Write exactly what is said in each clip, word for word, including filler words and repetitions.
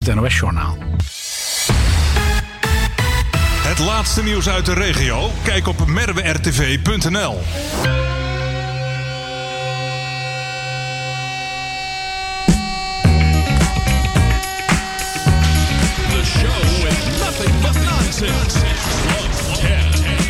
Het N O S-journaal. Het laatste nieuws uit de regio? Kijk op merwe r t v punt n l. The show with nothing but nonsense. Love ten.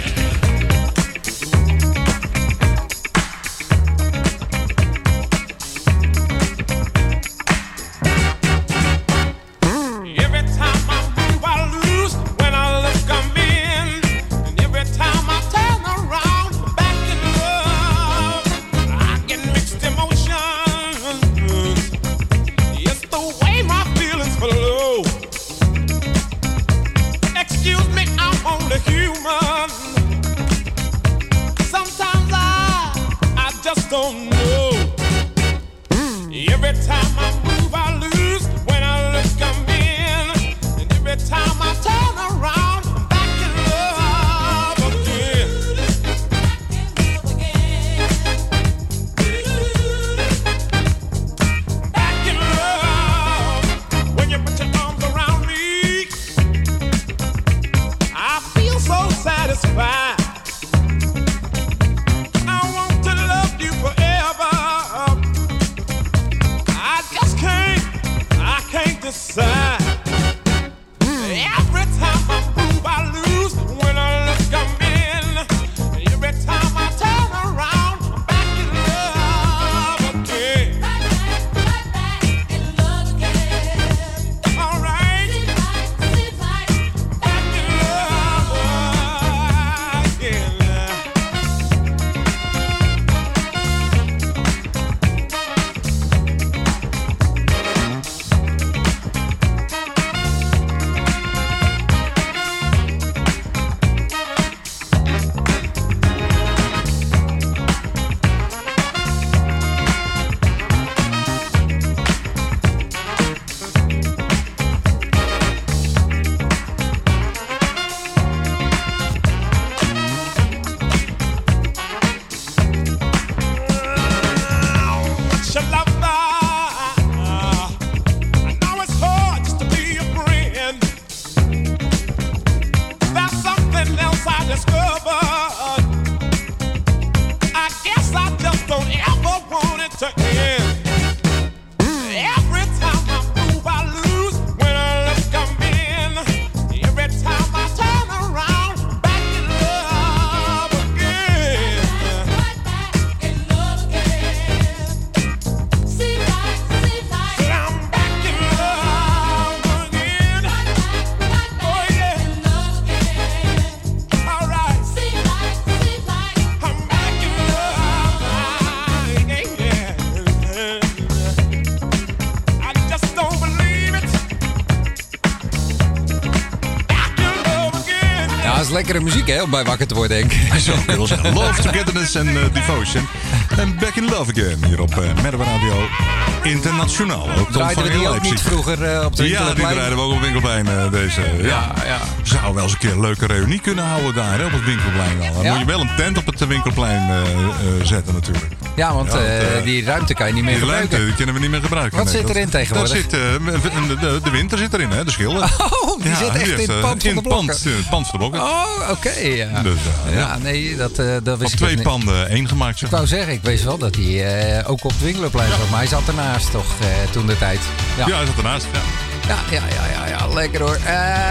Lekkere muziek, hè, om bij wakker te worden, denk ik. Zo, dat was Love, Togetherness en uh, Devotion. En Back in Love Again, hier op uh, Merwe Radio Internationaal. Ook draaiden we die ook niet vroeger uh, op de Winkelplein? Ja, die draaiden we ook op het Winkelplein, uh, deze. Ja, ja. ja. Zou wel eens een keer een leuke reunie kunnen houden daar, hè, op het Winkelplein. Wel. Dan ja? moet je wel een tent op het Winkelplein uh, uh, zetten, natuurlijk. Ja, want, ja, want uh, die ruimte kan je niet meer die gebruiken. Die kunnen we niet meer gebruiken. Wat nee, zit erin dat, tegenwoordig? Daar zit, uh, de, de, de winter zit erin, hè, de schilder. Oh, die ja, zit echt die in het pand van de blokken. In het pand van de blokken. Oh, oké. Okay, ja. Dus, uh, ja. ja, nee, dat, uh, dat wist op ik twee niet. panden één gemaakt. Zeg. Ik wou zeggen, ik wist wel dat hij uh, ook op het Winkelplein zat. Ja. Maar hij zat ernaast toch, uh, toen de tijd. Ja, ja hij zat ernaast, ja. Ja, ja, ja, ja, ja, lekker hoor. Uh,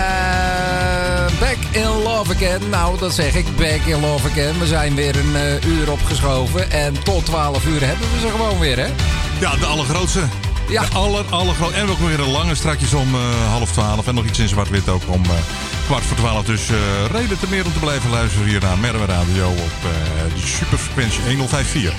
back in Love Again. Nou, dat zeg ik, back in Love Again. We zijn weer een uh, uur opgeschoven. En tot twaalf uur hebben we ze gewoon weer, hè? Ja, de allergrootste. Ja. De aller, allergrootste. En ook weer een lange strakjes om uh, half twaalf. En nog iets in zwart-wit ook om uh, kwart voor twaalf. Dus uh, reden te meer om te blijven luisteren hier naar Merwe Radio op uh, de superfrequentie honderd vijf komma vier.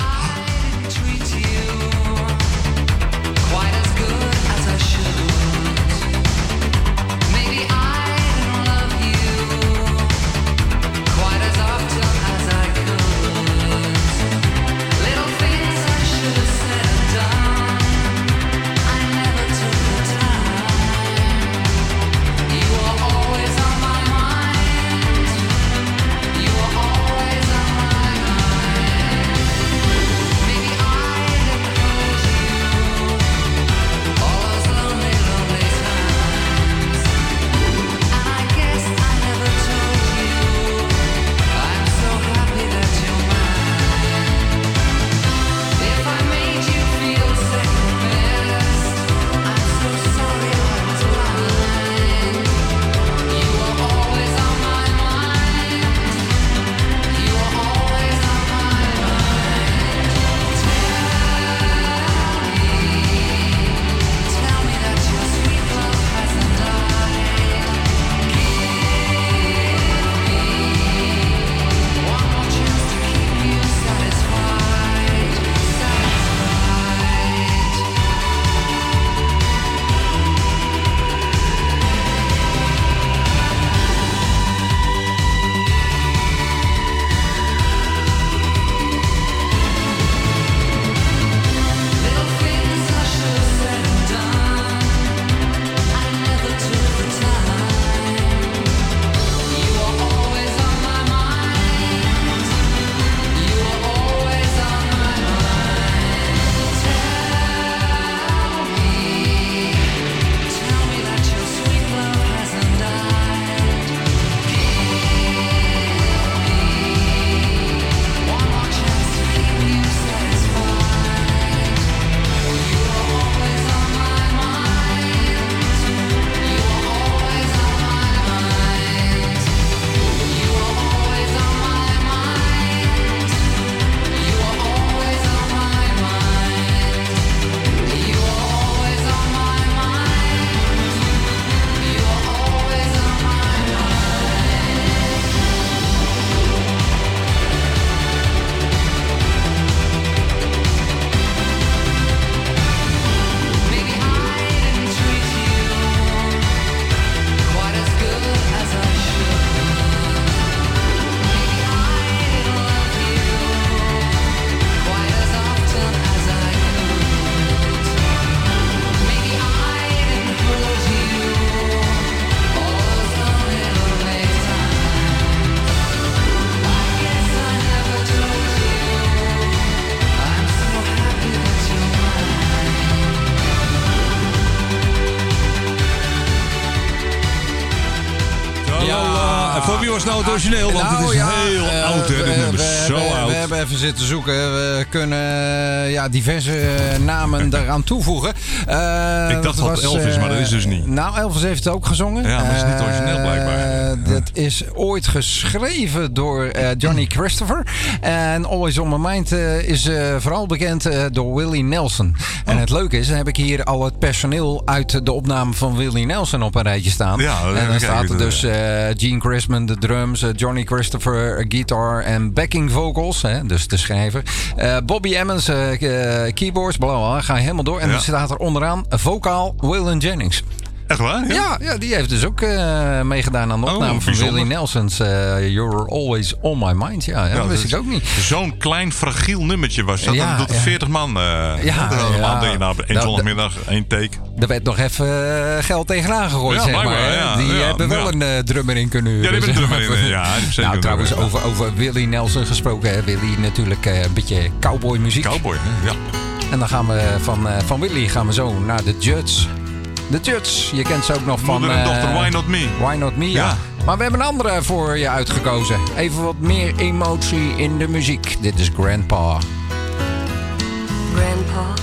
En voor wie was nou het origineel? Want Nou, het is ja, heel eh, oud, hè, dit we- nummer. we- Zo we, oud. We hebben even zitten zoeken. We kunnen eh, ja, diverse eh, namen eraan toevoegen. Eh, Ik dacht het dat was, Elvis, maar dat is dus niet. Nou, Elvis heeft het ook gezongen. Ja, maar het is niet origineel blijkbaar. Eh, dat is ooit geschreven door eh, Johnny Christopher. En Always on My Mind eh, is eh, vooral bekend eh, door Willie Nelson. En het leuke is, dan heb ik hier al het personeel uit de opname van Willie Nelson op een rijtje staan. Ja, en even dan staat kijken. er dus eh, Gene Chrisman, de drums, eh, Johnny Christopher, eh, guitar en backing vocals. Hè, dus de schrijver. Eh, Bobby Emmons, eh, eh, keyboards, bla bla bla. Ga je helemaal door. En Ja. dan staat er onderaan vocaal Waylon Jennings. Echt waar? Ja, ja, die heeft dus ook eh, meegedaan aan de Oh, opname van bijzonder. Willie Nelson's eh, You're Always On My Mind. Ja, ja, dat wist ik ook niet. Zo'n klein fragiel nummertje was dat. Ja, dat doet ja. veertig man. Uh, Ja, man ja. denk je nou, één Dat- zondagmiddag, één take. Er werd nog even eh, geld tegenaan gegooid, Ja, zeg maar. blijkbaar, hè. ja, Die ja, hebben wel ja. een eh, drummer in kunnen huren. Ja, die hebben een zeg drummer maar. in, ja, die hebben zeker Nou, een trouwens, drummer, over, over Willie Nelson gesproken. Hè. Willie natuurlijk eh, een beetje cowboy muziek. Cowboy, hè? Ja. En dan gaan we van, eh, van Willie gaan we zo naar de Judds. De Judds, je kent ze ook nog van... Moeder en eh, dochter, Why Not Me? Why Not Me, ja. Ja. Maar we hebben een andere voor je uitgekozen. Even wat meer emotie in de muziek. Dit is Grandpa. Grandpa,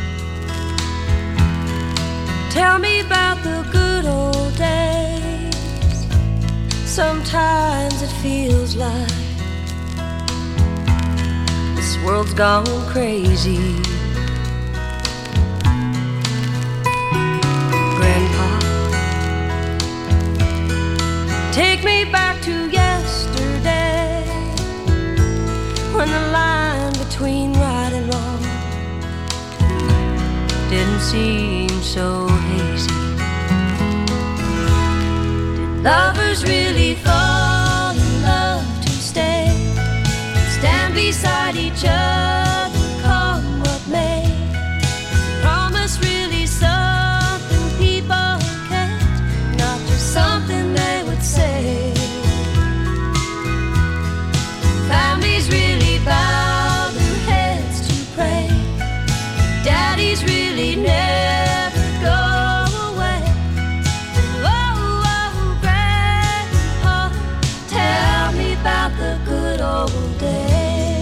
tell me about the good old days. Sometimes it feels like this world's gone crazy. Grandpa, take me back to yesterday, when the line between right and wrong didn't seem so hazy. Did lovers really fall in love to stay, stand beside each other, come what may? Promise really something people can't, not just something they would say. Families really bow their heads to pray. Daddies really never go away. Oh, oh, Grandpa, tell me about the good old days.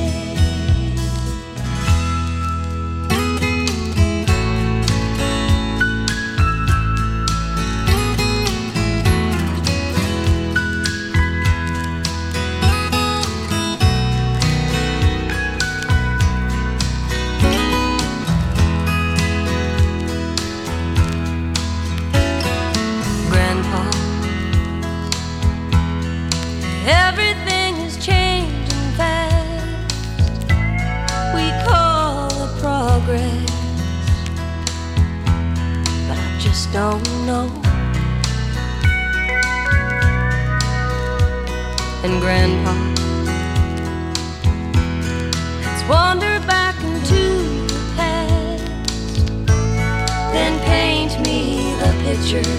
Grandpa, everything is changing fast. We call it progress, but I just don't know. And Grandpa, let's wander back into the past, then paint me the picture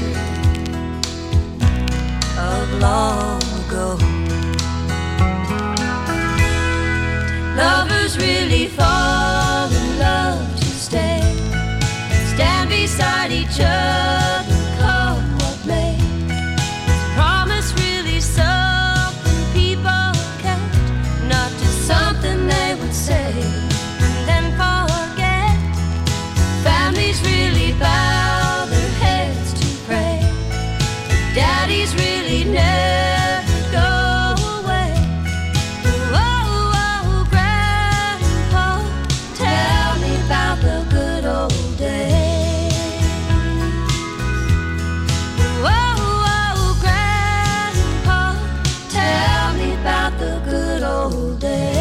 of long ago. Lovers really fall in love to stay, stand beside each other, come what may. Promise really something people can't, not just something they would say and then forget. Families really bow their heads to pray. Daddies really never go away. Oh, oh, Grandpa, tell me about the good old days. Oh, oh, Grandpa, tell me about the good old days.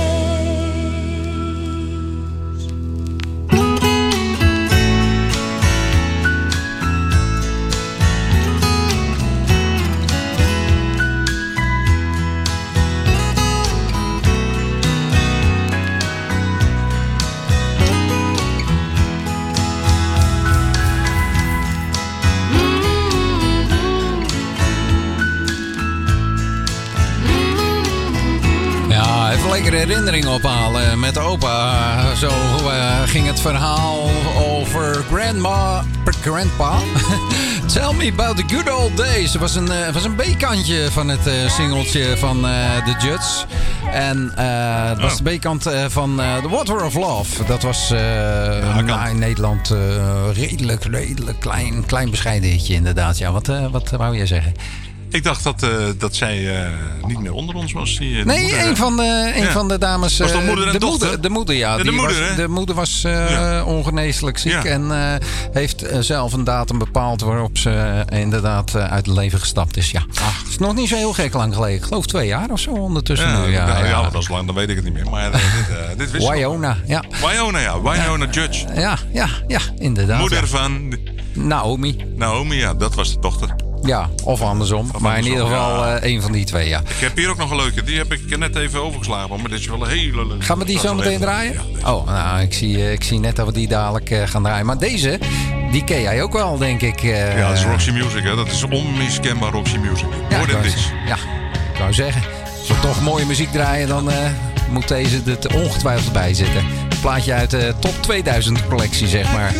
Ja, even lekker herinneringen ophalen met opa. Zo eh, ging het verhaal over grandma, grandpa. Tell Me About the Good Old Days. Het was een, uh, was een B-kantje van het uh, singeltje van uh, The Judds. En uh, het was oh. de B-kant uh, van uh, The Water of Love. Dat was uh, ja, nou, in Nederland uh, redelijk, redelijk klein, klein bescheiden hitje inderdaad. Ja, wat, uh, wat wou jij zeggen? Ik dacht dat, uh, dat zij uh, niet meer onder ons was. Die, uh, nee, moeder, een, van de, een ja. van de dames. Was dat moeder en de dochter? Moeder, de moeder, ja. ja de, die moeder, was, de moeder was uh, ja. ongeneeslijk ziek. Ja. En uh, heeft uh, zelf een datum bepaald waarop ze uh, inderdaad uh, uit het leven gestapt is. Ja. Ach. Het is nog niet zo heel gek lang geleden. Ik geloof twee jaar of zo ondertussen. Ja, nu. Ja, ja, ja. ja, dat is lang, dan weet ik het niet meer. Maar uh, dit, uh, dit wist Wynonna, ja. Wynonna, ja. Wynonna uh, Judge. Ja, ja, ja, inderdaad. Moeder ja. van... Naomi. Naomi, ja. Dat was de dochter. Ja, of andersom. Of maar andersom, in ieder geval ja. uh, een van die twee, ja. Ik heb hier ook nog een leuke. Die heb ik net even overgeslagen. Maar dit is wel een hele leuke. Gaan we die zo meteen draaien? Ja, oh, nou, ik zie, uh, ik zie net dat we die dadelijk uh, gaan draaien. Maar deze, die ken jij ook wel, denk ik. Uh, ja, dat is Roxy Music, hè. Dat is onmiskenbaar Roxy Music. Ja, More than this. Ja, ik wou zeggen. Als we toch mooie muziek draaien, dan uh, moet deze er ongetwijfeld bij zitten. Een plaatje uit de top tweeduizend collectie, zeg maar.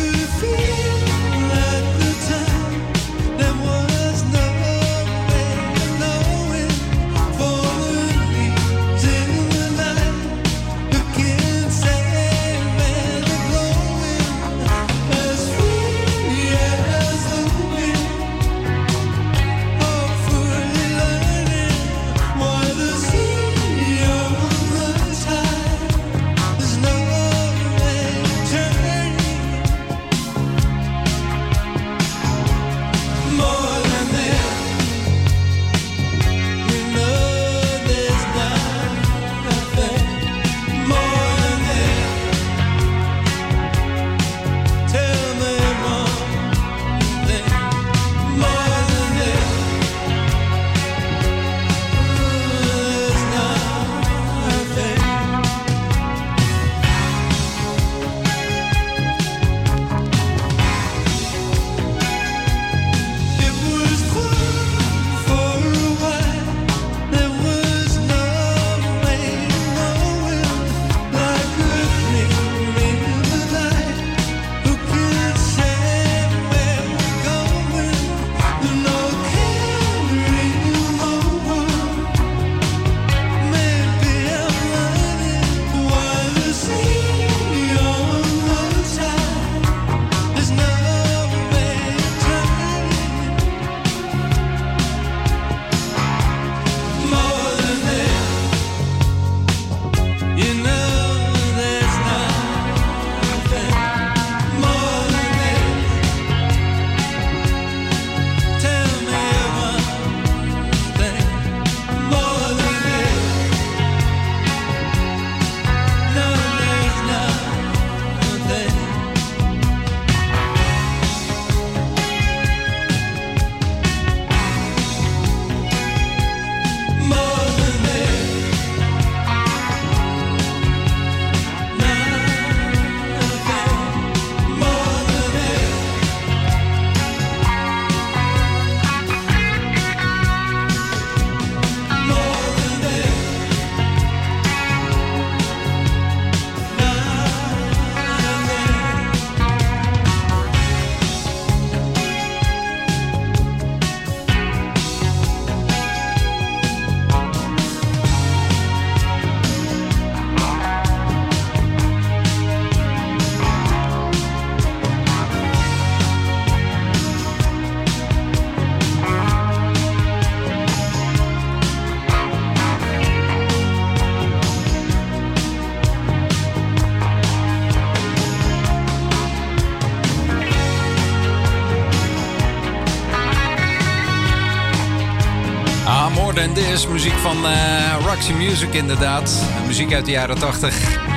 En dit is muziek van uh, Roxy Music inderdaad. Muziek uit de jaren tachtig.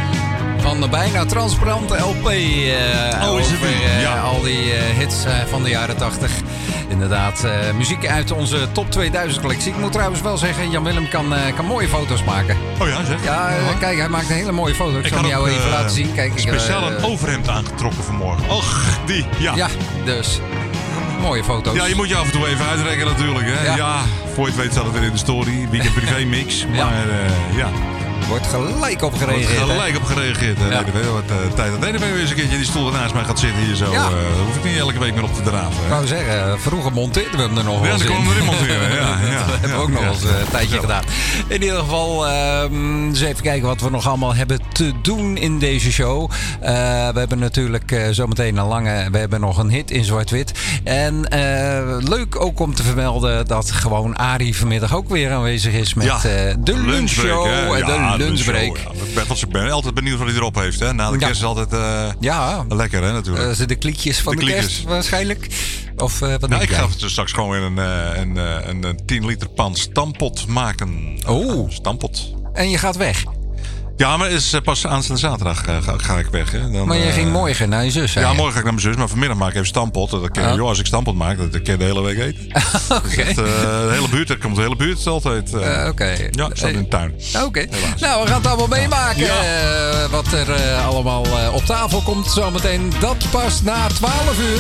Van de bijna transparante L P. Uh, oh, is het over uh, ja. al die uh, hits uh, van de jaren tachtig. Inderdaad, uh, muziek uit onze top tweeduizend collectie. Ik moet trouwens wel zeggen, Jan Willem kan, uh, kan mooie foto's maken. Oh ja, zeg. Ja, uh, kijk, hij maakt een hele mooie foto. Ik, ik zal hem jou ook, even uh, laten zien. Kijk, speciaal uh, een overhemd aangetrokken vanmorgen. Och, die, ja. Ja, dus. Mooie foto's. Ja, je moet je af en toe even uitrekken natuurlijk. Hè? Ja. ja, voor je het weet staat het weer in de story. Weekend privé mix. Ja. Maar uh, ja. wordt gelijk op gereageerd. Wordt gelijk hè? op gereageerd. Ja. Nee, wat uh, tijd dat nee, weer eens een keertje in die stoel ernaast mij gaat zitten hier zo. Ja. Uh, hoef ik niet elke week meer op te draven. Ik wou zeggen, vroeger monteerden we hem er nog wel ja, eens in. Ja, dan komen we erin monteren. Ja, ja, dat hebben we ook nog ja, eens uh, een tijdje ja. gedaan. In ieder geval, uh, eens even kijken wat we nog allemaal hebben te doen in deze show. Uh, we hebben natuurlijk uh, zometeen een lange... We hebben nog een hit in zwart-wit. En uh, leuk ook om te vermelden dat gewoon Arie vanmiddag ook weer aanwezig is met ja. uh, de lunchshow. Ja, de lunchbreak. Ja. Ik ben altijd benieuwd wat hij erop heeft. Hè? Na de ja. kerst is altijd uh, ja. lekker, hè, natuurlijk. Uh, de kliekjes van de, de kliekjes. kerst waarschijnlijk. Of, uh, wat nou, ik ga dus straks gewoon weer een, een, een, een tien liter pan stampot maken. Oh. Stampot. En je gaat weg? Ja, maar is pas aanstaande zaterdag uh, ga, ga ik weg. Hè. Dan, maar je uh, ging morgen naar je zus, hè? Ja, morgen ga ik naar mijn zus. Maar vanmiddag maak ik even stampot. Dat kan, oh. joh, als ik stampot maak, dat kan je de hele week eten. Oké. Okay. Dus uh, de hele buurt, er komt de hele buurt altijd. Uh, uh, Oké. Okay. Ja, ik sta in de tuin. Oké. Okay. Nou, we gaan het allemaal meemaken. Ja. Uh, wat er uh, allemaal uh, op tafel komt zometeen. Dat pas na twaalf uur.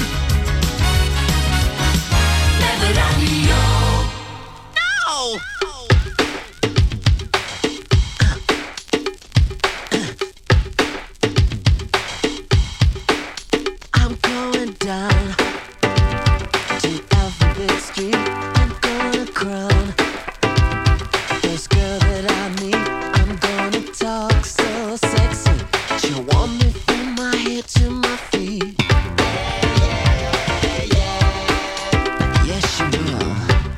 Never radio. No! Down to Alphabet Street, I'm gonna crown first girl that I meet. I'm gonna talk so sexy, she'll want me from my head to my feet. Yes, she will.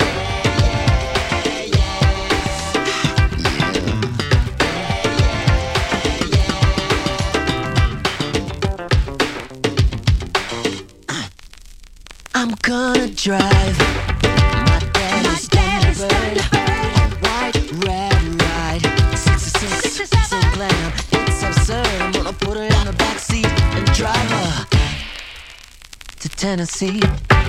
I'm gonna drive my daddy's Thunderbird, a white red ride, sixty-six, so glam, it's absurd. I'm gonna put her in the backseat and drive her to Tennessee.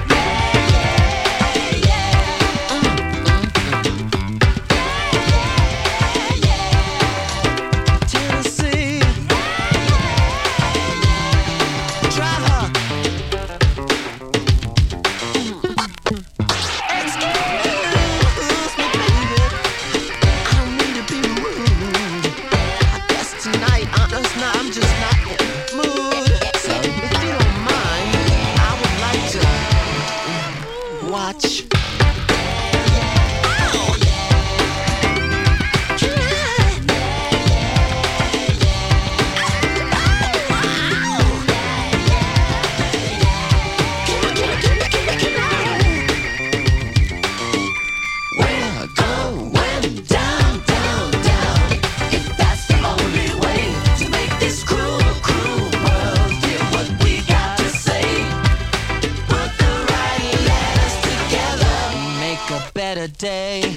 Day.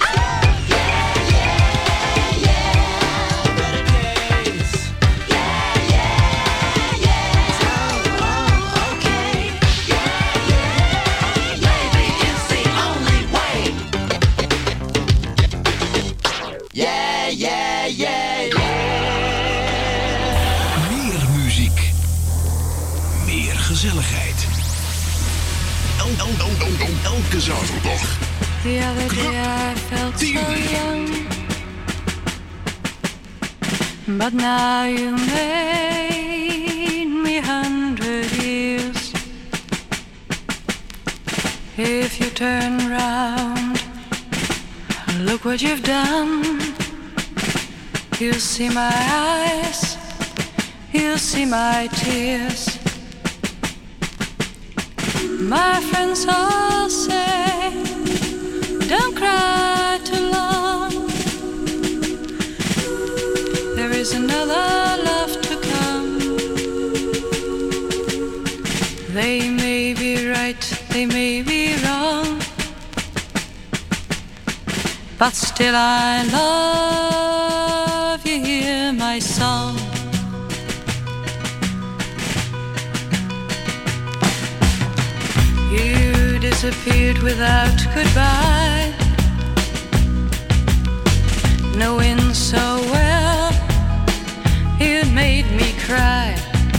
Gezelligheid. El, el, el, el, el, elke zaterdag. The other day I felt so young, but now you made me hundred years. If you turn round, look what you've done. You'll see my eyes, you'll see my tears. My friends all say, don't cry too long. There is another love to come. They may be right, they may be wrong, but still I love you, hear my song. You disappeared without goodbye, knowing so well you made me cry.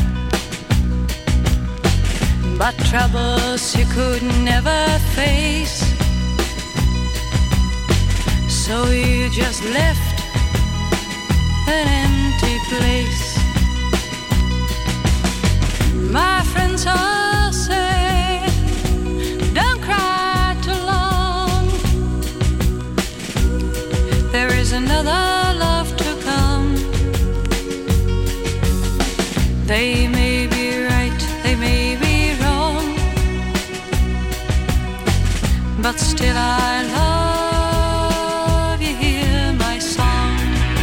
But troubles you could never face, so you just left an empty place. My friends all say, don't cry too long. There is another love to come. They may be right, they may be wrong, but still I love you, hear my song.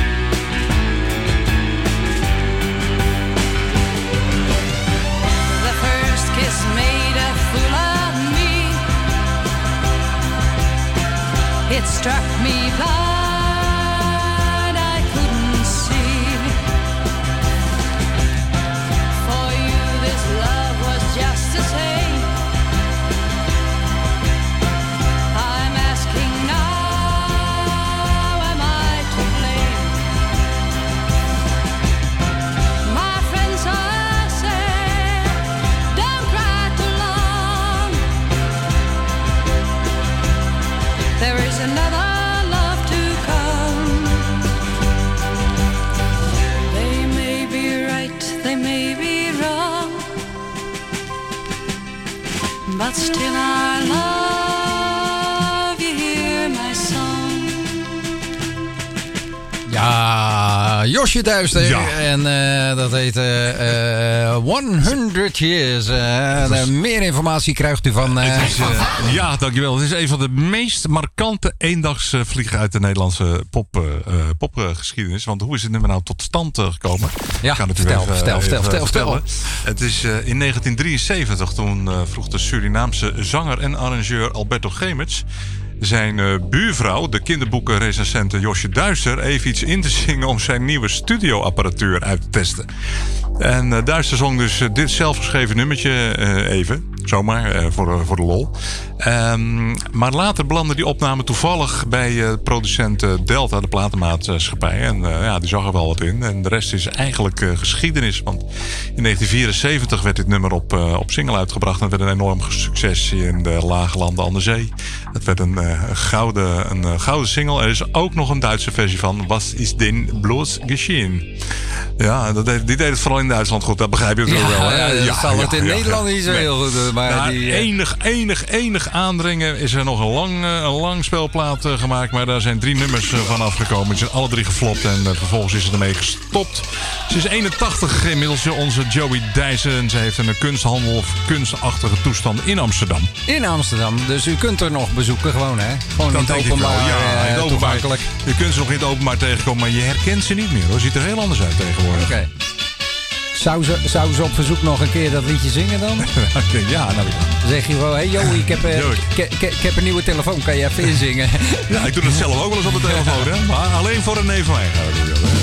The first kiss made a fool of me. It struck me blind, I couldn't see. For you this love was just the same. I'm asking now, am I to blame? My friends all say, don't cry too long. There is another love to come. They may be right, they may be wrong, but still I love you, hear my song. Ja, Josje Duister. Ja. En eh, dat heet eh, eh, honderd Years. Eh, er meer informatie krijgt u van... eh, Het is, eh, ja, dankjewel. Het is een van de meest markante eendagsvliegen uit de Nederlandse pop, eh, eh, popgeschiedenis. Want hoe is het nummer nou tot stand eh, gekomen? Ja, Ik ga het u vertel, even, vertel, even vertel, vertel, vertellen. Het is eh, in negentien drieënzeventig, toen eh, vroeg de Surinaamse zanger en arrangeur Alberto Gemerts zijn eh, buurvrouw, de kinderboekenrecensente Josje Duister, even iets in te zingen om zijn nieuwe studioapparatuur uit te testen. En uh, Duister zong dus uh, dit zelfgeschreven nummertje uh, even, zomaar, uh, voor, uh, voor de lol. Um, maar later belandde die opname toevallig bij uh, producent uh, Delta, de platenmaatschappij. En uh, ja, die zag er wel wat in. En de rest is eigenlijk uh, geschiedenis. Want in negentien vierenzeventig werd dit nummer op, uh, op single uitgebracht. En het werd een enorm succes in de lage landen aan de zee. Het werd een, uh, gouden, een uh, gouden single. Er is ook nog een Duitse versie van Was ist denn bloß geschehen? Ja, dat deed, die deed het vooral in Duitsland goed. Dat begrijp je natuurlijk wel. Hè? Ja, dat zal het in ja, Nederland ja. niet zo Nee. heel goed. Maar Nou, die, eh, enig, enig, enig aandringen is er nog een lang, eh, een lang spelplaat eh, gemaakt. Maar daar zijn drie nummers eh, van afgekomen. Ze zijn alle drie geflopt en eh, vervolgens is ze ermee gestopt. Ze is eenentachtig inmiddels, onze Joey Dijssen. Ze heeft een kunsthandel of kunstachtige toestand in Amsterdam. in Amsterdam. Dus u kunt er nog bezoeken gewoon, hè? Gewoon in het denk ik wel. openbaar. Ja, in het eh, openbaar. toegankelijk. Je kunt ze nog in het openbaar tegenkomen, maar je herkent ze niet meer. Hoor. Ziet er heel anders uit tegenwoordig. Oké. Zou ze, zou ze op verzoek nog een keer dat liedje zingen dan? Ja, nou ja. Dan zeg je gewoon, hé hey, Joey, ik heb, eh, Joey. ik, ik, ik heb een nieuwe telefoon. Kan je even inzingen? Ja, ik doe het zelf ook wel eens op de telefoon, hè? Maar alleen voor een neef van mij gaan we doen. joh.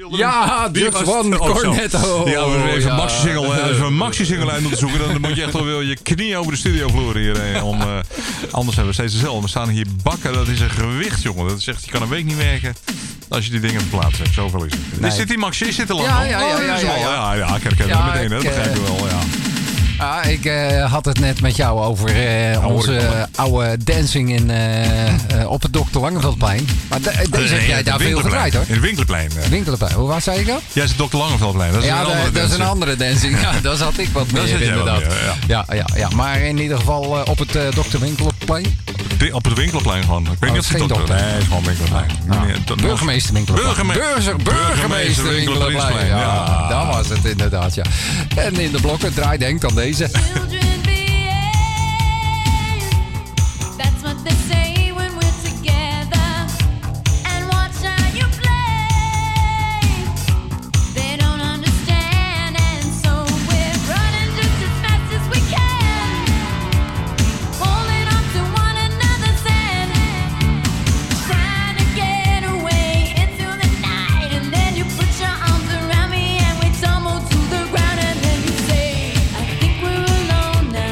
Ja, Die Just was- One oh, zo. Cornetto. Die gaan we even Ja. maxi-single, eh, als we een maxi-single uit moeten zoeken, dan moet je echt wel wel je knie over de studiovloer hier. eh, Om, eh, anders hebben we steeds dezelfde. We staan hier bakken, dat is een gewicht, jongen. Dat is echt, je kan een week niet werken als je die dingen op plaats hebt. Zoveel is het. Nee. Zit die maxi, is dit te lang? Ja, al? ja, ja, Oh, ja, dat is ja, wel- ja. ja, ja, ik herken Ja, het meteen, hè. Dat ik, begrijp je eh, wel, ja. Ja, ik eh, had het net met jou over eh, hoor ik onze wel, hè. eh, oude dancing in, eh, eh, op het dokter Langeveldplein. Maar de- deze heb Nee, jij het daar veel Winkelplein. gedraaid, hoor. In het Winkelplein. eh. Winkelplein. Hoe was zei ik dat? Jij zit dokter Langeveldplein. Dat is Ja, een dat, andere dat is een dancing. andere dancing. Ja, daar zat ik wat Daar meer zit jij wat inderdaad. meer, ja. Ja, ja, maar in ieder geval eh, op het eh, dokter Winkelplein. Di- Op het Winkelplein gewoon. Ik weet Oh, niet het of is geen het dokter... dokter. Nee, het is gewoon Winkelplein. Nou, Meneer- dat- burgemeester Winkelplein. Burgerme- Burger- burgemeester Winkelplein. Ja, Ja. dat was het inderdaad, ja. En in de blokken draai denk aan deze. Children behave. That's what they say when we're together. And watch how you play. They don't understand, and so we're running just as fast as we can, holding on to one another's hand, trying to get away into the night. And then you put your arms around me and we tumble to the ground, and then you say, I think we're alone now.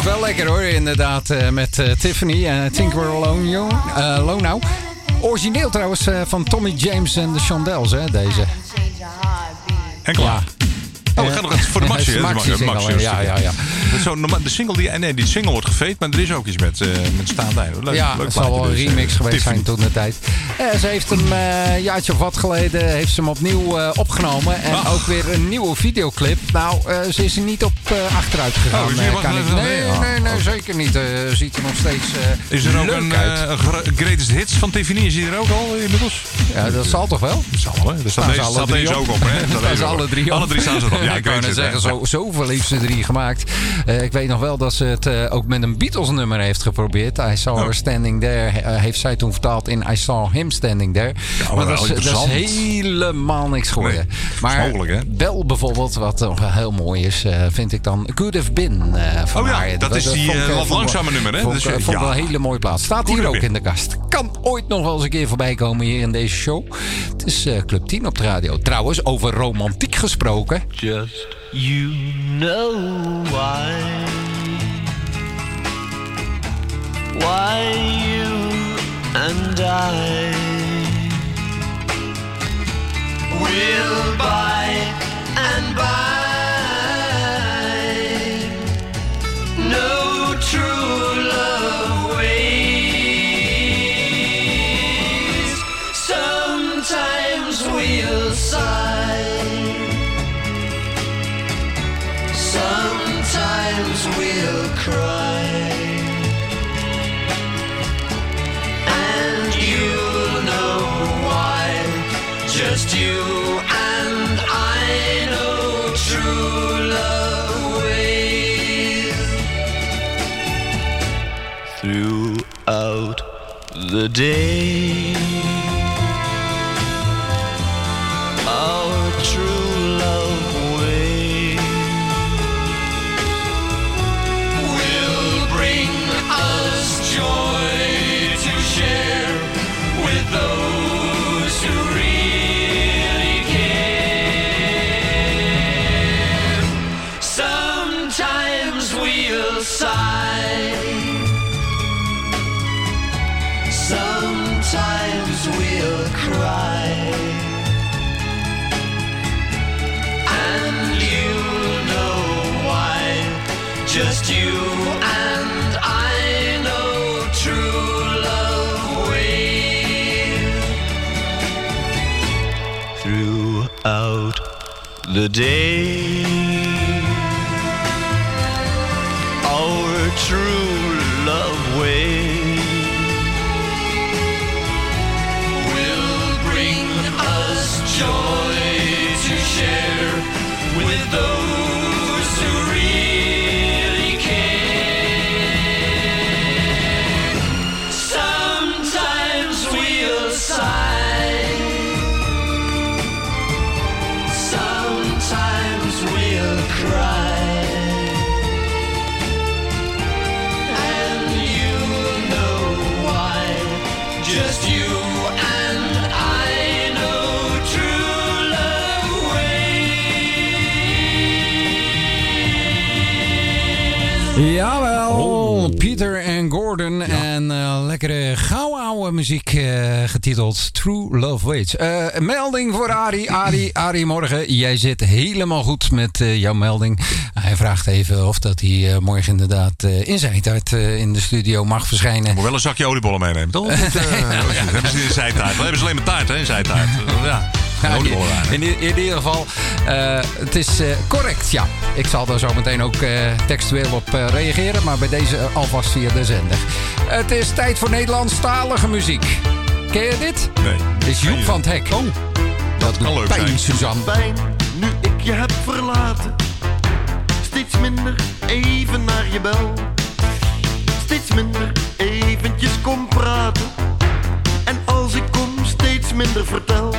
was wel lekker hoor, inderdaad. Uh, met uh, Tiffany en I Think We're Alone, uh, alone Now. Origineel trouwens uh, van Tommy James en de Shondells, hè, deze. En klaar. Ja. Oh, we gaan nog eens voor de maxi. Ja, maxi, maxi ja, ja, ja. Zo, de single die, nee, die single wordt gefeed, maar er is ook iets met, uh, met staand einde. Leuk, ja, leuk het zal wel een remix dus, geweest Tiffany. zijn toen de tijd. Uh, ze heeft hem uh, een jaartje of wat geleden heeft ze hem opnieuw uh, opgenomen. En oh. ook weer een nieuwe videoclip. Nou, uh, ze is er niet op uh, achteruit gegaan. Oh, uh, kan ik... Nee, nee, nee, nee, oh. zeker niet. Uh, ziet er nog steeds uh, Is er ook een uh, greatest hits van Tiffany? Is die er ook al inmiddels? Ja, dat zal toch wel? Dat zal wel, hè? Er staat deze, staat deze ook op, hè? Daar zijn alle drie op. Alle drie staan ze erop. Ja, ik kan het zeggen, zo, zoveel heeft ze drie gemaakt. Uh, ik weet nog wel dat ze het uh, ook met een Beatles-nummer heeft geprobeerd. I Saw oh. Her Standing There uh, heeft zij toen vertaald in I Saw Him Standing There. Ja, maar dat is, dat is helemaal niks geworden. Nee, maar mogelijk, hè? wel bijvoorbeeld, wat nog heel mooi is, uh, vind ik dan Could Have Been uh, van oh ja, haar. dat, dat is die uh, wat langzame nummer, hè? Vond ik uh, ja. wel een hele mooie plaats. Staat Could hier ook been. in de kast. Kan ooit nog wel eens een keer voorbij komen hier in deze show. Het is uh, Club tien op de radio. Trouwens, over romantiek gesproken. Just you know why. Why you and I will by and by no true love ways. Sometimes we'll sigh, sometimes we'll cry. Just you and I know true love ways. Throughout the day, our true love ways will bring us joy to share with those who really sigh. Sometimes we'll cry, and you'll know why. Just you and I know true love ways. Throughout the day, our true love way will bring us joy to share with those who really care. Sometimes we'll sigh, sometimes we'll cry. Just you and I know true love ways. Jawel, oh. Peter en Gordon ja. en uh, lekkere gauwouwe muziek uh, getiteld True Love Waits. Uh, een melding voor Arie. Arie, Arie, morgen. Jij zit helemaal goed met uh, jouw melding. Hij vraagt even of dat hij uh, morgen inderdaad uh, in Zijtaart uh, in de studio mag verschijnen. Je moet wel een zakje oliebollen meenemen, toch? uh, ja, ja. Hebben ze in Zijtaart? Dan hebben ze alleen maar taart, hè, in Zijtaart. Uh, ja. Ja, in, in, in ieder geval, uh, het is uh, correct, ja. Ik zal daar zo meteen ook uh, textueel op uh, reageren, maar bij deze uh, alvast via de zender. Het is tijd voor Nederlandstalige muziek. Ken je dit? Nee. Dit is Joep van het Hek. Oh, dat doet leuk pijn, zijn. Suzanne. Pijn, nu ik je heb verlaten. Steeds minder even naar je bel. Steeds minder eventjes kom praten. En als ik kom steeds minder vertel.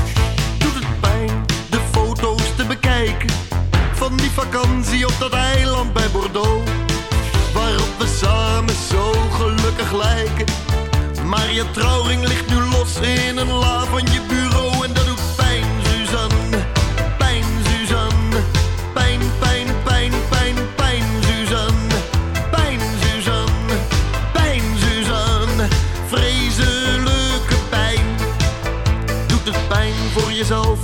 De foto's te bekijken van die vakantie op dat eiland bij Bordeaux, waarop we samen zo gelukkig lijken. Maar je trouwring ligt nu los in een la van je bureau. En dat doet pijn, Suzanne. Pijn, Suzanne. Pijn, pijn, pijn, pijn, pijn, Suzanne.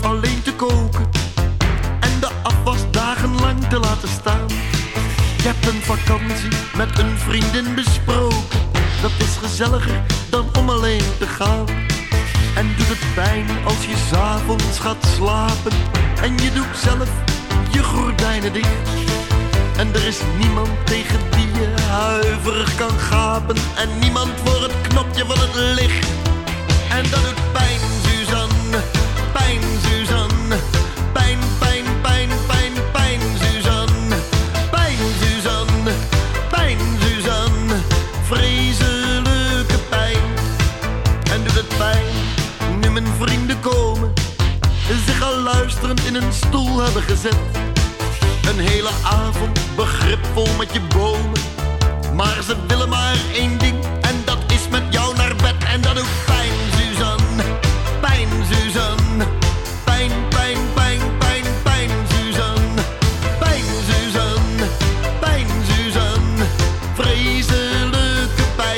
alleen te koken en de afwas dagenlang te laten staan. Je hebt een vakantie met een vriendin besproken. Dat is gezelliger dan om alleen te gaan. En doet het pijn als je 's avonds gaat slapen en je doet zelf je gordijnen dicht. En er is niemand tegen die je huiverig kan gapen en niemand voor het knopje van het licht. En dat doet pijn, Suzanne, pijn, Suzanne, pijn, pijn, pijn, pijn, pijn, Suzanne, pijn, Suzanne, pijn, Suzanne, vreselijke pijn. En doet het pijn, nu mijn vrienden komen, zich al luisterend in een stoel hebben gezet. Een hele avond begripvol met je bomen, maar ze willen maar één ding en dat is met jou naar bed. En dat doet pijn, Suzanne, pijn, Suzanne, pijn, pijn, pijn, pijn, pijn, Suzanne, pijn, Suzanne, pijn, Suzanne, vreselijke pijn.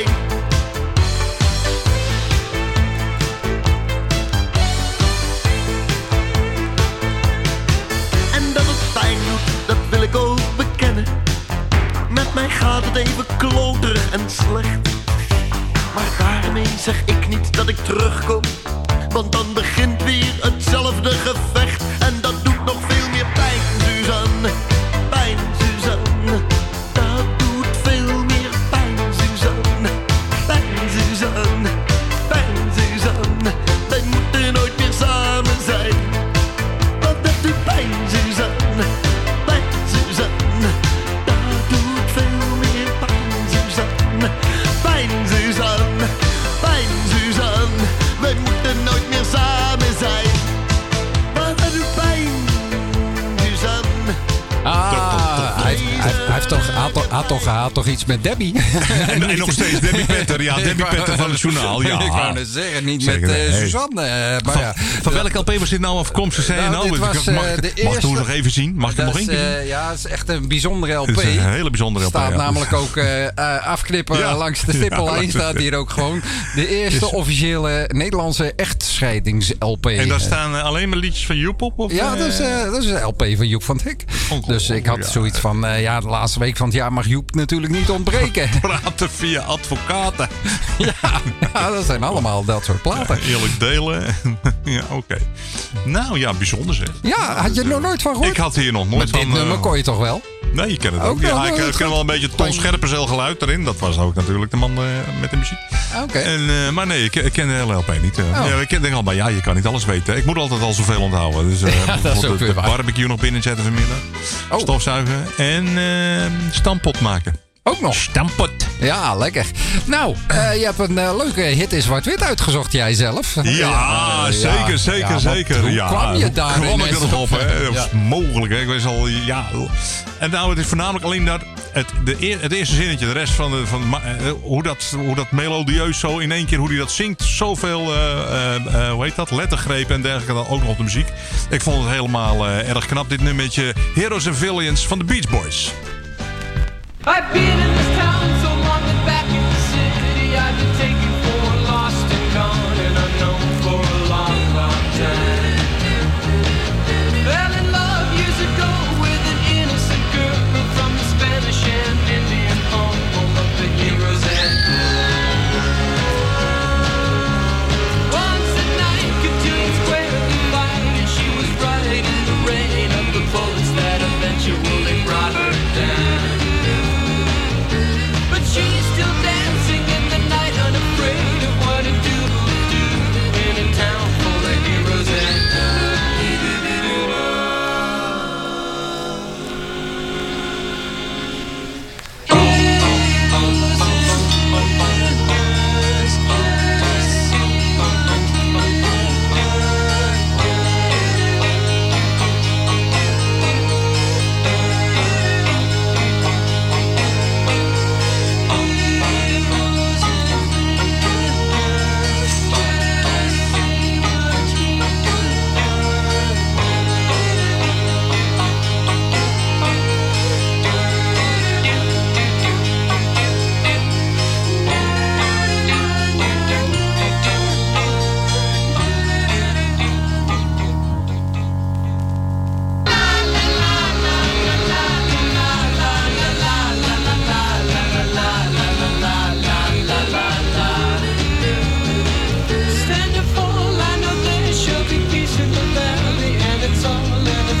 En dat het pijn doet, dat wil ik ook bekennen. Met mij gaat het even kloterig en slecht. Maar daarmee zeg ik niet dat ik terugkom, want dan begint weer hetzelfde gevecht. En dat doet nog veel meer pijn, Suzanne, pijn, Suzanne. Dat doet veel meer pijn, Suzanne, pijn, Suzanne, pijn, Suzanne. Wij moeten nooit meer samen zijn, want dat doet pijn, Suzanne, pijn, Suzanne. Dat doet veel meer pijn, Suzanne, pijn, Suzanne, pijn, Suzanne. Wij moeten nooit meer samen zijn, want dat doet pijn, Suzanne. Ah, hij, hij, hij heeft toch, had, toch, had, toch, had toch iets met Debbie? En, en nog steeds Debbie Petter. Ja, Debbie Petter van het journaal. Ja. Ik wou het zeggen, niet Zeker, met uh, hey. Suzanne. Uh, maar Van, ja, van welke L P was dit nou afkomstig? Zei je Nou, nou? dit was, mag, uh, de mag ik eerste- het nog even zien? Mag ik het dat nog één is, keer zien? uh, ja, het is echt een bijzondere L P. Het is een hele bijzondere L P. Staat ja. namelijk ook uh, uh, afknippen Ja. langs de Ja, stippenlijn. langs de- Staat hier ook gewoon de eerste Is- officiële Nederlandse echtscheidings-L P. En daar staan uh, alleen maar liedjes van Joep op? Of, Ja, uh, dat is, uh, dat is een L P van Joep van het Hek. Dus ik had ja. zoiets van, uh, ja, de laatste week van het jaar mag Joep natuurlijk niet ontbreken. Praten via advocaten. ja, ja, dat zijn allemaal dat soort platen. Ja, eerlijk delen. ja, oké. Okay. Nou ja, bijzonder zeg. Ja, had je er nog nooit van gehoord? Ik had hier nog nooit Met van... dit uh, nummer kon je toch wel? Nee, je kent het ook. Ook wel, ja, ik dat uh, is ken goed. wel een beetje Ton Scherpenzeel geluid erin. Dat was ook natuurlijk de man uh, met de muziek. Oké. Okay. En, uh, maar nee, ik, ik ken de hele L P niet. Uh. Oh. Ja, ik denk al, maar ja, je kan niet alles weten. Ik moet altijd al zoveel onthouden. Dus uh, Ja, dat is bijvoorbeeld ook weer de waar. barbecue nog binnenzetten vanmiddag. Oh. Stofzuigen. En uh, stampot maken. Ook nog. Stampot. Ja, lekker. Nou, uh, je hebt een uh, leuke hit in zwart-wit uitgezocht, jij zelf. Ja, ja zeker, zeker, ja, wat- zeer. Hoe ja, kwam je hoe daar kwam ik ineens er nog op? Hè? Dat Ja. is mogelijk. Hè? Ik weet al, ja. En nou, het is voornamelijk alleen dat het, de, eer- het eerste zinnetje, de rest van, de, van ma- eh, hoe, dat, hoe dat melodieus zo in één keer, hoe hij dat zingt, zoveel, uh, uh, uh, hoe heet dat, lettergrepen en dergelijke, dan ook nog op de muziek. Ik vond het helemaal uh, erg knap, dit nummertje Heroes and Villains van de Beach Boys. I've been in this town so long that back in the city I've been taken for lost and gone and unknown for a long, long time. Fell in love years ago with an innocent girl from the Spanish and Indian home, home of the heroes and once at night, Cotillion Square in light, and she was right in the rain of the bullets that eventually brought her down.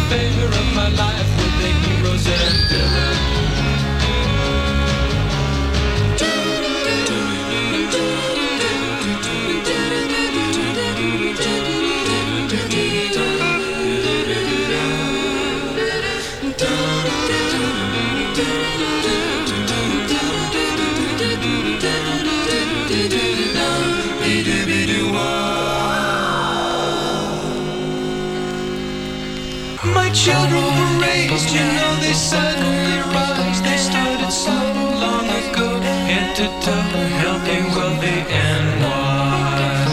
favor of my life with the heroes and villains. My children were raised, you know they suddenly rise. They started so long ago, head to toe, healthy, wealthy, and wise.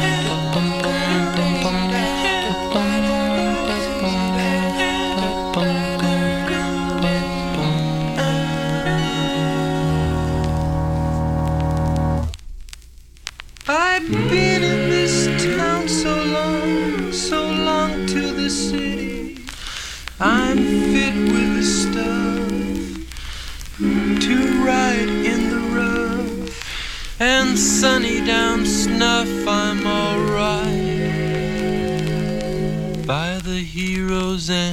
I've been in this town so long, so long to the city. I'm fit with the stuff to ride in the rough, and sunny down snuff. I'm alright by the heroes and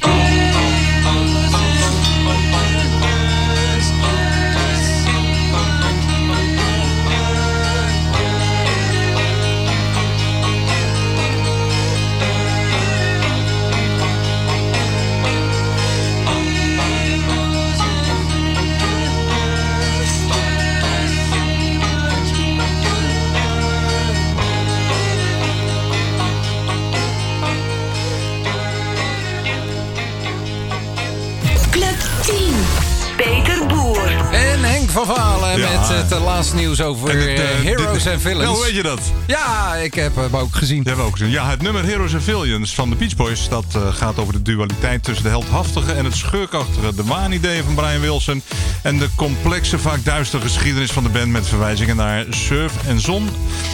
Peter Boer. En Henk van Valen Ja. met het uh, laatste nieuws over En het, uh, eh, Heroes dit- and Villains. Nou, weet je dat? Ja, ik heb hem ook gezien. Die hebben we ook gezien. Ja, het nummer Heroes and Villains van de Beach Boys... dat uh, gaat over de dualiteit tussen de heldhaftige en het schurkachtige. De waanideeën van Brian Wilson... en de complexe, vaak duistere geschiedenis van de band... met verwijzingen naar surf en zon...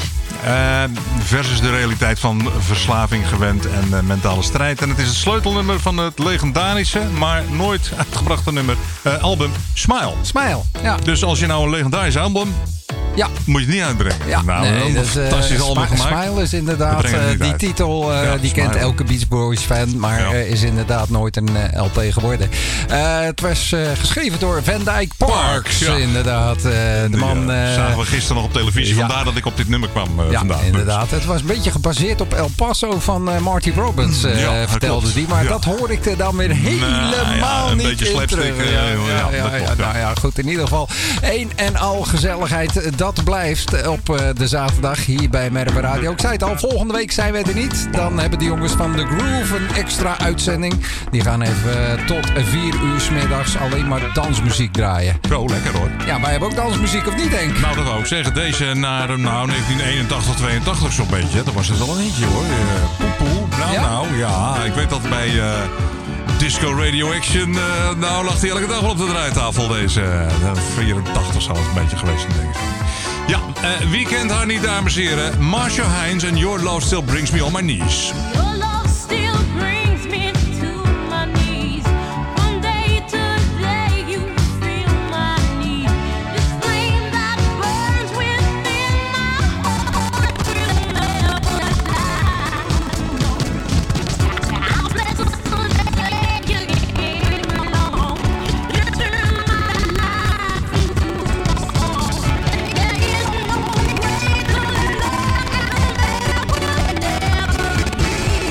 Uh, versus de realiteit van verslaving, gewend en uh, mentale strijd. En het is het sleutelnummer van het legendarische... maar nooit uitgebrachte nummer, uh, album Smile. Smile, ja. Dus als je nou een legendarisch album... Ja. moet je het niet uitbrengen. Ja, nou, nee, een dat is, uh, fantastisch album Smi- gemaakt. Smile is We inderdaad, brengen het uh, niet die uit. titel, uh, Ja, die Smile. kent elke Beach Boys fan, maar Ja. uh, is inderdaad nooit een uh, L P geworden. Uh, het was uh, geschreven door Van Dyke Parks, Parks, ja. inderdaad. Uh, de Die, man... uh, uh, zagen we gisteren nog op televisie. ja. Vandaar dat ik op dit nummer kwam uh, ja, vandaag. inderdaad. Het was een beetje gebaseerd op El Paso van uh, Marty Robbins, uh, Ja, dat vertelde klopt. die. Maar Ja. dat hoor ik er dan weer helemaal ja, een niet beetje in slapstick, terug. uh, Ja, ja, ja, dat ja, klopt, ja, ja. nou ja, goed. In ieder geval, een en al gezelligheid. Dat blijft op uh, de zaterdag hier bij Merwe Radio. Ik zei het al, volgende week zijn wij er niet. Dan hebben de jongens van The Groove een extra uitzending. Die gaan even uh, tot vier uur 's middags alleen maar dansmuziek draaien. Zo, lekker hoor. Ja, wij hebben ook dansmuziek, of niet, Henk? Nou, dat wou ik zeggen. Deze naar nou, negentien eenentachtig, tweeëntachtig zo'n beetje. Dat was het al een eentje hoor. Uh, poepoe. Nou, Ja? nou, ja. Ik weet dat bij uh, Disco Radio Action... Uh, nou, lag hij elke dag wel op de draaitafel. Deze uh, vierentachtig zou het een beetje geweest zijn, denk ik. Ja, uh, wie kent haar niet, dames en heren? Marcia Hines en Your Love Still Brings Me On My Knees. Your love still brings me to my knees. One day to day you feel my need. This flame that burns within my heart will never die. I'll bless the day you came along. You turned my life into a song. There is no greater love, and there will never be.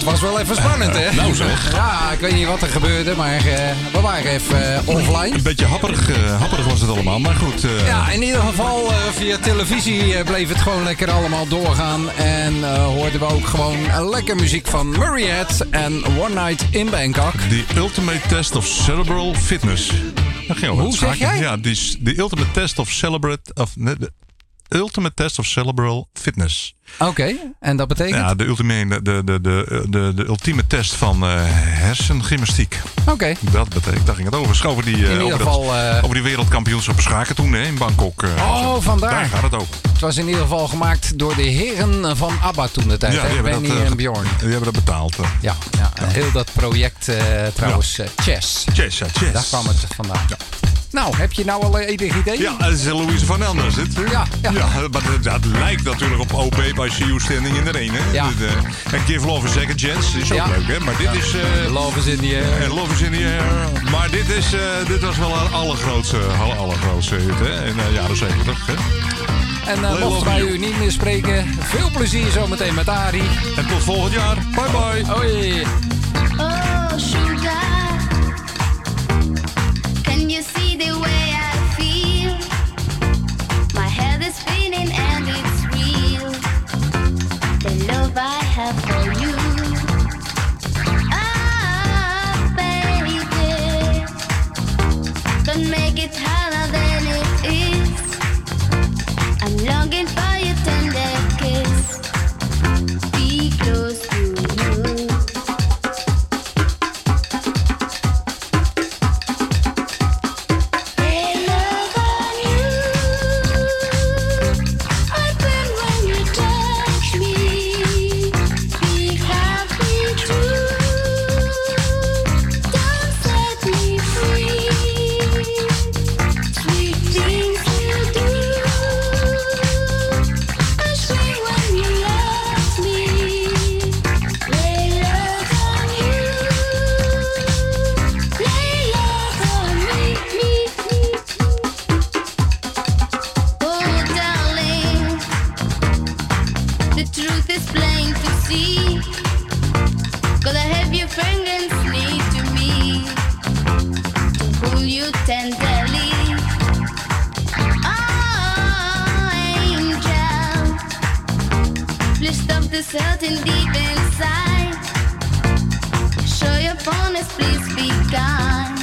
was wel even spannend, hè? Nou zeg. Ja, ik weet niet wat er gebeurde, maar uh, we waren even uh, offline. Een beetje happerig, uh, happerig was het allemaal, maar goed. Uh... Ja, in ieder geval uh, via televisie uh, bleef het gewoon lekker allemaal doorgaan. En uh, hoorden we ook gewoon uh, lekker muziek van Murray en One Night in Bangkok. The Ultimate Test of Cerebral Fitness. Dat ging over Hoe zeg jij? Ja, die, the Ultimate Test of Celebrate... Of, de Ultimate Test of Cerebral Fitness. Oké, okay, en dat betekent? Ja, de ultieme, de, de, de, de, de ultieme test van uh, hersengymnastiek. Oké. Okay. Dat betekent, daar ging het over. Over die, uh, in ieder over geval... Dat, uh, over die wereldkampioenschappen schaken toen hè, in Bangkok. Uh, oh, vandaar. Daar gaat het over. Het was in ieder geval gemaakt door de heren van ABBA toen de tijd. Ja, die Benny dat, uh, en Bjorn. Die hebben dat betaald. Uh. Ja, ja, ja, heel dat project uh, trouwens, ja. uh, Chess. Chess, ja, Chess. Daar kwam het vandaan. Ja. Nou, heb je nou al enig idee? Ja, dat is Louise van Anders. Het, ja, ja. ja, maar het, het lijkt natuurlijk op O P bij See You Standing in the Rain. Hè? Ja. De, de, en Give Love a Second Chance is ook ja. leuk, hè? Maar dit ja. is... Uh, Love is in the air. En Love is in the air. Maar dit, is, uh, dit was wel een allergrootste, allergrootste hit, hè? In de uh, jaren zeventig, hè? En uh, mochten wij u niet meer spreken, veel plezier zometeen met Arie. En tot volgend jaar. Bye bye. Hoi. Oh, sugar, can you see the way I feel? My head is spinning and it's real. The love I have for you. Ah, baby, don't make it harder than it is. I'm longing for your tender kiss. Be close to you. Hey, love on you. I burn when you touch me. Be happy too. Don't set me free. Sweet things you do. I swing when you love me. Lay love on you. Lay love on me, me, me. Oh, darling, the truth is plain to see. Gotta have your fragrance near to me to hold you tenderly. Oh, angel, please stop this hurting deep inside. Show your fondness, please be kind.